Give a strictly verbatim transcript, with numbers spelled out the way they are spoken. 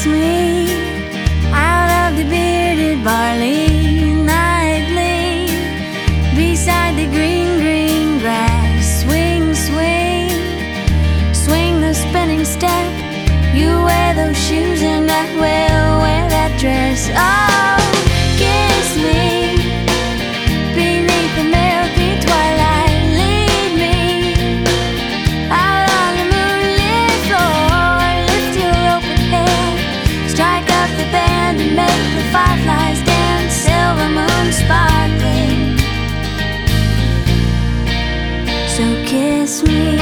me out of the bearded barley nightly, beside the green, green grass. Swing, swing, swing the spinning step. You wear those shoes and I will wear that dress. Oh, kiss me beneath the milky twilight. Lead me out on the moonlit floor. Lift your open head, strike up the band and make the fireflies dance. Silver moon sparkling, so kiss me.